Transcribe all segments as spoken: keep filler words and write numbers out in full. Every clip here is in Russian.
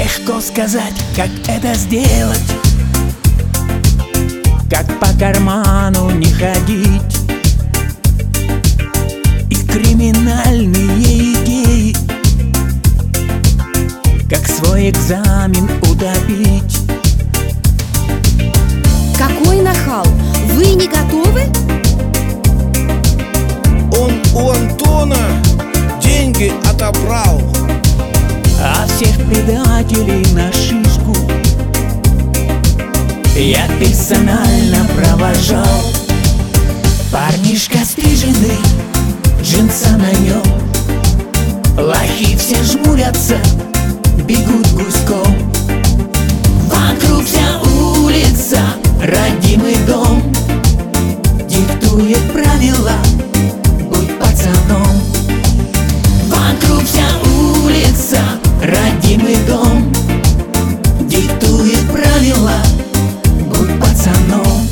Легко сказать, как это сделать, как по карману не ходить, и криминальные идеи, как свой экзамен утопить. Какой нахал! Вы не готовы? Он у Антона деньги отобрал, А всех предателей на шишку я персонально провожал. Парнишка стриженный, джинса на нем, лохи все жмурятся, бегут гуськом. Вокруг вся улица, родимый дом, диктует правила, будь пацаном. Вокруг вся улица, родимый дом, диктует правила, будь пацаном.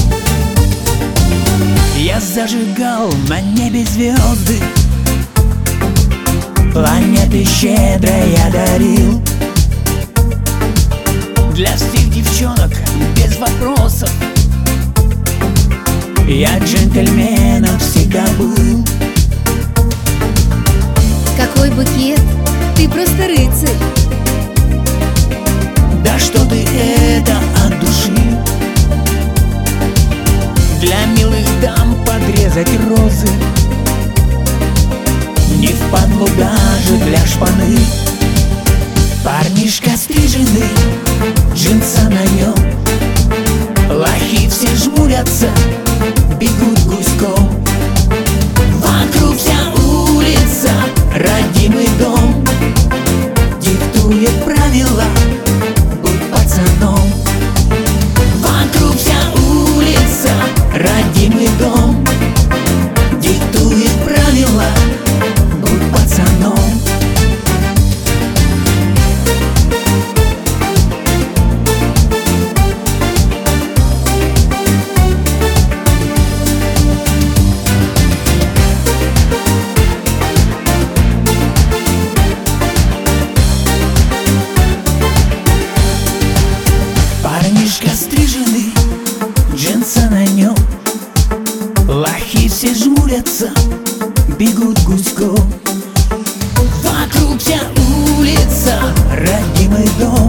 Я зажигал на небе звезды, планеты щедро я дарил. Для всех девчонок без вопросов я джентльменом всегда был. Какой букет! Ты просто рыцарь! Да что ты это от души? Для милых дам подрезать розы не впадлу даже для шпаны. Парнишка стриженный, джинса на нем, лохи все жмурятся, бегут гуськом. Вокруг вся улица, родимый дом, диктует правила, будь пацаном. Вокруг вся улица, родимый дом, диктует правила, будь пацаном. Парнишка стриженный, джинса на нем, лохи все жмурятся, бегут гуськом. Вокруг вся улица, родимый дом,